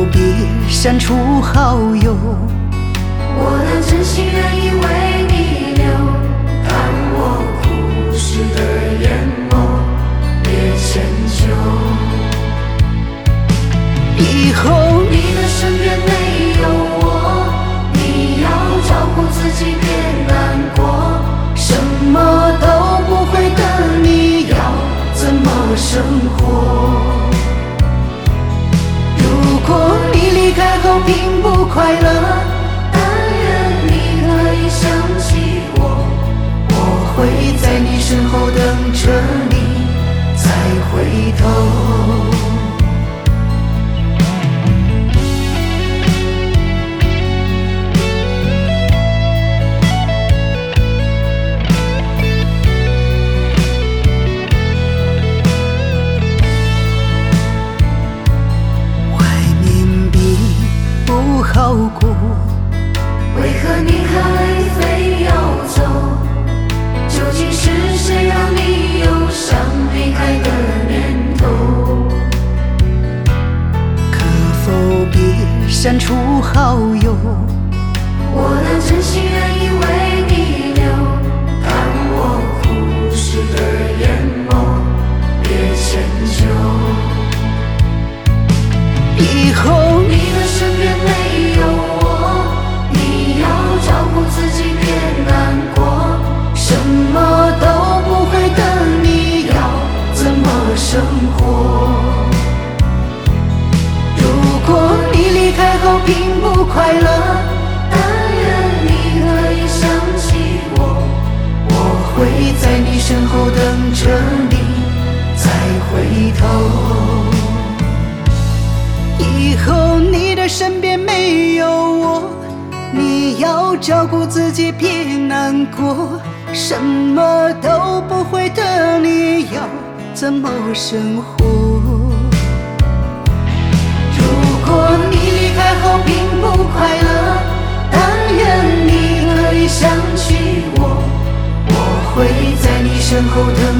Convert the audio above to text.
别删除好友。 我的真心愿意为你留，看我哭湿的眼眸，别迁就。 以后你的身边没有我，你要照顾自己，别难过。什么都不会的你，要怎么生活？ 如果你离开后并不快乐， 但愿你可以想起我， 我会在你身后等着你再回头。好过， 为何你还非要走？究竟是谁让你有想离开的念头？ 可否别删除好友？ 我的真心愿意为你留，看我哭湿的眼眸，别迁就。 以后你的身边没有我，你要照顾自己，别难过。什么都不会的你，要怎么生活？ 如果你离开后并不快乐， 但愿你可以想起我， 我会在你身后等着你再回头。以后你的身边没有我，你要照顾自己，别难过。什么都不会的你，要怎么生活？如果你离开后并不快乐，但愿你可以想起我，我会在你身后等